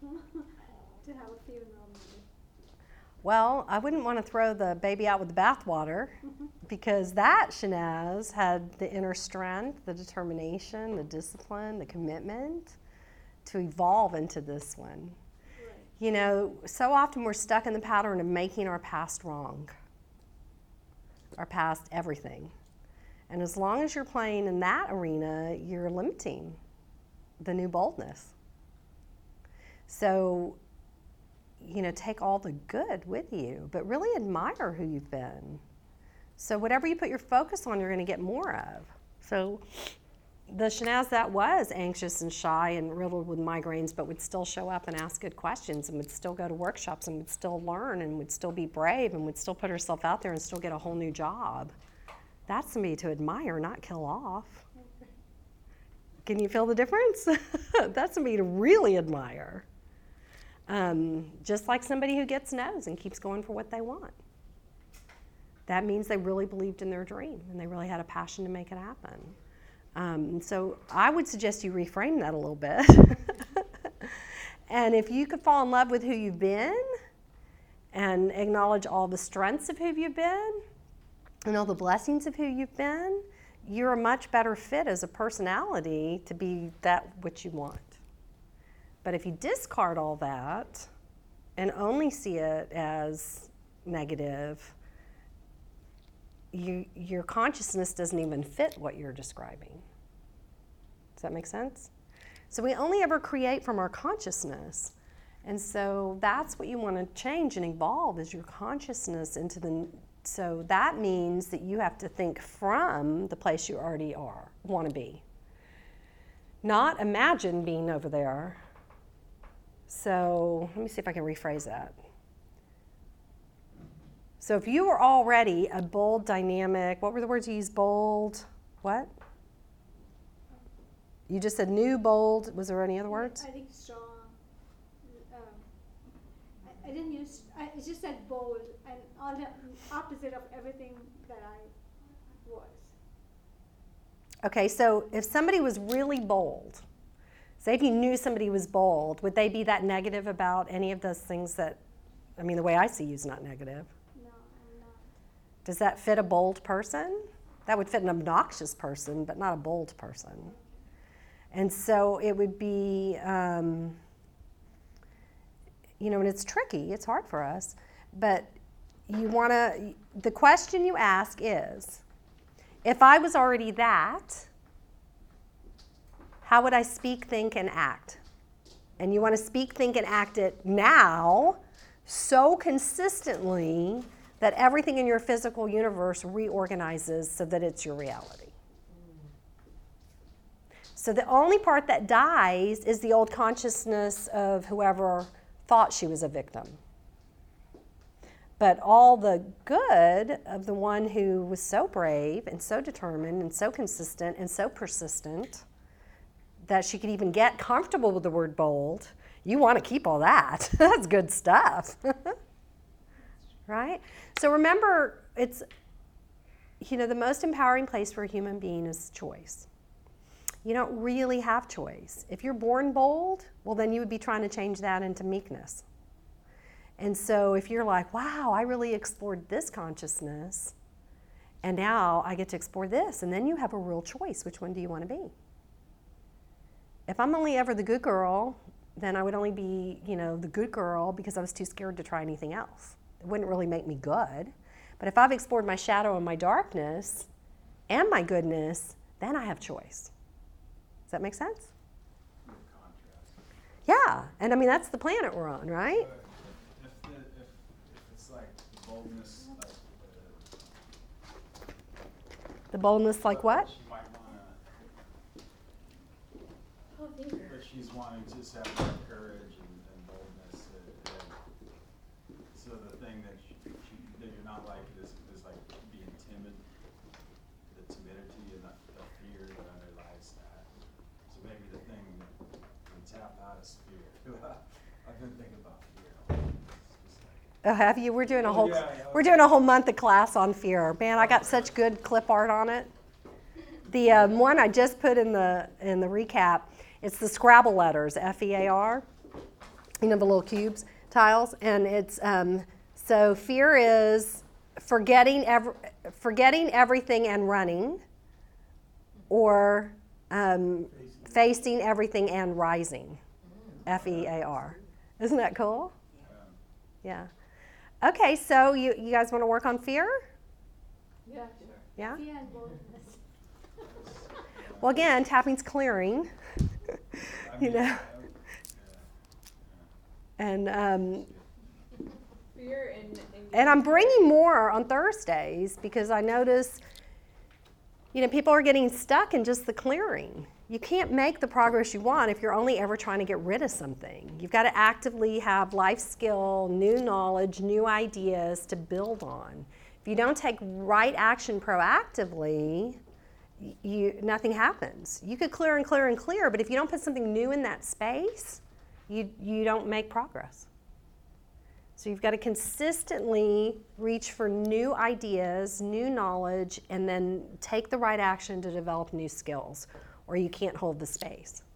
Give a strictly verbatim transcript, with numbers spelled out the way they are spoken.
to have a funeral maybe. Well, I wouldn't want to throw the baby out with the bathwater Mm-hmm. because that Shanaz had the inner strength, the determination, the discipline, the commitment to evolve into this one. Right. You know, so often we're stuck in the pattern of making our past wrong, our past everything. And as long as you're playing in that arena, you're limiting the new boldness. So, you know, take all the good with you, but really admire who you've been. So whatever you put your focus on, you're going to get more of. So the Shanaz that was anxious and shy and riddled with migraines, but would still show up and ask good questions and would still go to workshops and would still learn and would still be brave and would still put herself out there and still get a whole new job. That's somebody to admire, not kill off. Can you feel the difference? That's somebody to really admire. Um, just like somebody who gets no's and keeps going for what they want. That means they really believed in their dream and they really had a passion to make it happen. Um, so I would suggest you reframe that a little bit. And if you could fall in love with who you've been and acknowledge all the strengths of who you've been and all the blessings of who you've been, you're a much better fit as a personality to be that what you want. But if you discard all that and only see it as negative, you, your consciousness doesn't even fit what you're describing. Does that make sense? So we only ever create from our consciousness. And so that's what you want to change and evolve is your consciousness into the, so that means that you have to think from the place you already are, want to be. Not imagine being over there. So let me see if I can rephrase that. So if you were already a bold, dynamic, what were the words you used? Bold, what? You just said new, bold. Was there any other words? I think strong. Um, I, I didn't use, I just said bold and all the opposite of everything that I was. Okay, so if somebody was really bold, say if you knew somebody was bold, would they be that negative about any of those things that, I mean, the way I see you is not negative. No, I'm not. Does that fit a bold person? That would fit an obnoxious person, but not a bold person. And so it would be, um, you know, and it's tricky, it's hard for us, but you want to, the question you ask is, if I was already that, how would I speak, think, and act? And you want to speak, think, and act it now so consistently that everything in your physical universe reorganizes so that it's your reality. So the only part that dies is the old consciousness of whoever thought she was a victim. But all the good of the one who was so brave and so determined and so consistent and so persistent that she could even get comfortable with the word bold, you want to keep all that. That's good stuff. Right? So remember, it's, you know, the most empowering place for a human being is choice. You don't really have choice. If you're born bold, well, then you would be trying to change that into meekness. And so if you're like, wow, I really explored this consciousness, and now I get to explore this, and then you have a real choice. Which one do you want to be? If I'm only ever the good girl, then I would only be, you know, the good girl because I was too scared to try anything else. It wouldn't really make me good. But if I've explored my shadow and my darkness and my goodness, then I have choice. Does that make sense? Yeah, and I mean, that's the planet we're on, right? If, the, if, if it's like boldness, like The boldness like what? She might Oh, want to, dear. but she's wanting to just have more courage and, and boldness. And, and so the thing that, she, she, that you're not like is, is like being timid, the timidity and the, the fear that underlies that. So maybe the thing that can tap out is fear. I've been thinking about fear. It's just like, Oh, have you? We're doing a Oh, whole yeah, yeah. we're doing a whole month of class on fear. Man, I got such good clip art on it. The um, one I just put in the in the recap, it's the Scrabble letters, F E A R. you know, the little cubes, tiles, and it's, um, so fear is forgetting, ev- forgetting everything and running, or um, facing everything and rising, F E A R. Isn't that cool? Yeah. Okay, so you, you guys want to work on fear? Yeah. Yeah? Fear and boldness. Well, again, tapping's clearing, I you mean, know, I- yeah, and um, Fear and, and, and I'm bringing more on Thursdays because I notice, you know, people are getting stuck in just the clearing. You can't make the progress you want if you're only ever trying to get rid of something. You've got to actively have life skill, new knowledge, new ideas to build on. If you don't take right action proactively, you, nothing happens. You could clear and clear and clear, but if you don't put something new in that space, you, you don't make progress. So you've got to consistently reach for new ideas, new knowledge, and then take the right action to develop new skills, or you can't hold the space.